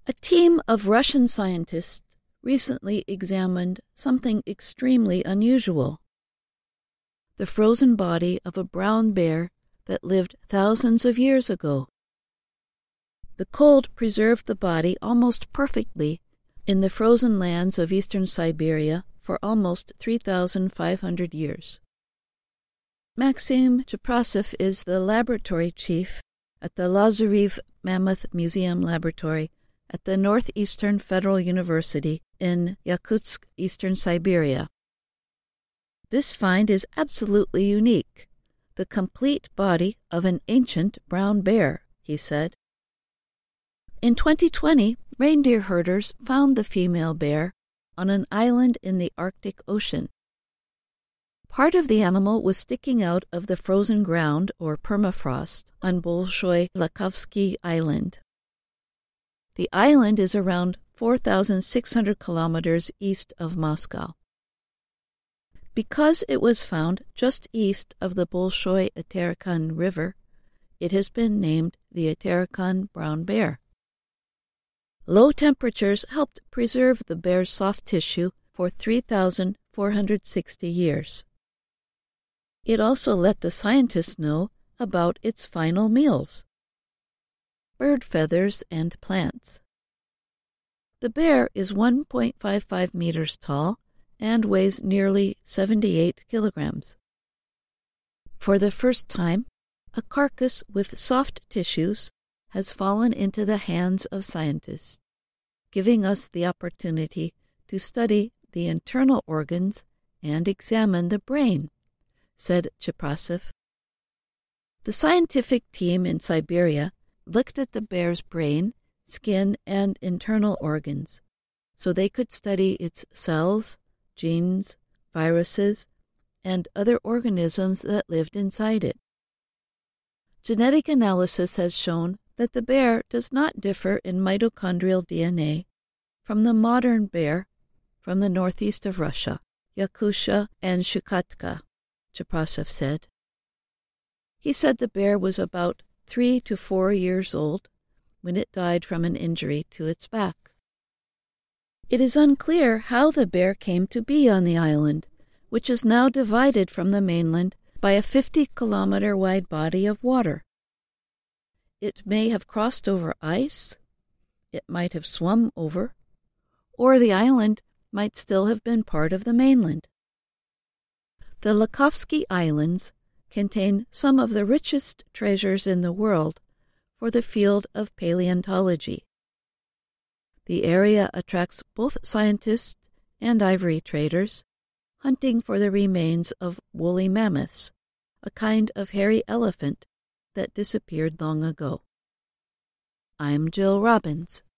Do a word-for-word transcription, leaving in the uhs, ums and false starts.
A team of Russian scientists recently examined something extremely unusual: the frozen body of a brown bear that lived thousands of years ago. The cold preserved the body almost perfectly in the frozen lands of eastern Siberia for almost three thousand five hundred years. Maxim Cheprasev is the laboratory chief at the Lazarev Mammoth Museum Laboratory at the Northeastern Federal University in Yakutsk, eastern Siberia. This find is absolutely unique, the complete body of an ancient brown bear, he said. In twenty twenty, reindeer herders found the female bear on an island in the Arctic Ocean. Part of the animal was sticking out of the frozen ground, or permafrost, on Bolshoy-Lakovsky Island. The island is around four thousand six hundred kilometers east of Moscow. Because it was found just east of the Bolshoy-Aterikhan River, it has been named the Aterikhan brown bear. Low temperatures helped preserve the bear's soft tissue for three thousand four hundred sixty years. It also let the scientists know about its final meals: bird feathers and plants. The bear is one point five five meters tall and weighs nearly seventy-eight kilograms. For the first time, a carcass with soft tissues has fallen into the hands of scientists, giving us the opportunity to study the internal organs and examine the brain, said Cheprasev. The scientific team in Siberia looked at the bear's brain, skin, and internal organs so they could study its cells, genes, viruses, and other organisms that lived inside it. Genetic analysis has shown that the bear does not differ in mitochondrial D N A from the modern bear from the northeast of Russia, Yakutia and Chukotka, Cheprasev said. He said the bear was about three to four years old when it died from an injury to its back. It is unclear how the bear came to be on the island, which is now divided from the mainland by a fifty-kilometer wide body of water. It may have crossed over ice, it might have swum over, or the island might still have been part of the mainland. The Lakovsky Islands contain some of the richest treasures in the world for the field of paleontology. The area attracts both scientists and ivory traders hunting for the remains of woolly mammoths, a kind of hairy elephant that disappeared long ago. I'm Jill Robbins.